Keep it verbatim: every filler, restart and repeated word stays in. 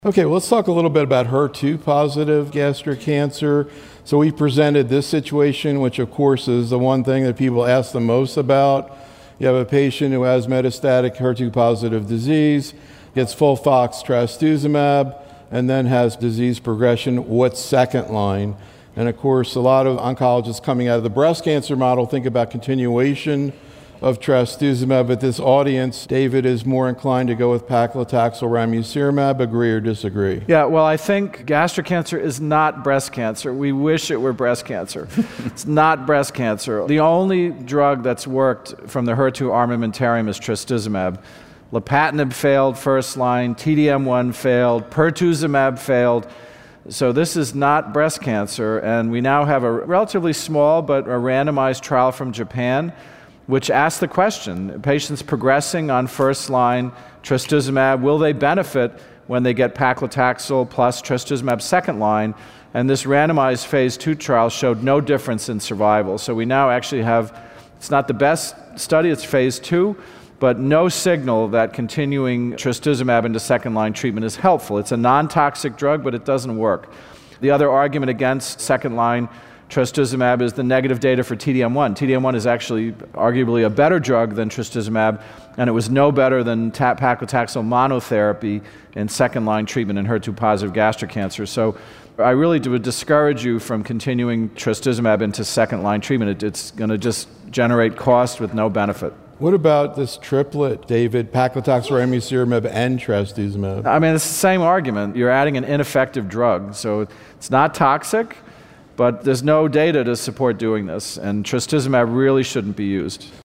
Okay, well, let's talk a little bit about H E R two positive gastric cancer. So we presented this situation, which of course is the one thing that people ask the most about. You have a patient who has metastatic H E R two positive disease, gets FOLFOX trastuzumab, and then has disease progression. What's second line? And of course, a lot of oncologists coming out of the breast cancer model think about continuation of trastuzumab, but this audience, David, is more inclined to go with paclitaxel ramucirumab. Agree or disagree? Yeah, well, I think gastric cancer is not breast cancer. We wish it were breast cancer. It's not breast cancer. The only drug that's worked from the H E R two armamentarium is trastuzumab. Lapatinib failed first line, T D M one failed, pertuzumab failed. So this is not breast cancer, and we now have a relatively small but a randomized trial from Japan which asks the question, patients progressing on first-line trastuzumab, will they benefit when they get paclitaxel plus trastuzumab second line? And this randomized phase two trial showed no difference in survival. So we now actually have, it's not the best study, it's phase two, but no signal that continuing trastuzumab into second-line treatment is helpful. It's a non-toxic drug, but it doesn't work. The other argument against second-line trastuzumab is the negative data for T D M one. T D M one is actually arguably a better drug than trastuzumab, and it was no better than paclitaxel monotherapy in second-line treatment in H E R two positive gastric cancer. So I really would discourage you from continuing trastuzumab into second-line treatment. It, it's going to just generate cost with no benefit. What about this triplet, David, paclitaxel ramucirumab and trastuzumab? I mean, it's the same argument. You're adding an ineffective drug, so it's not toxic, but there's no data to support doing this, and trastuzumab really shouldn't be used.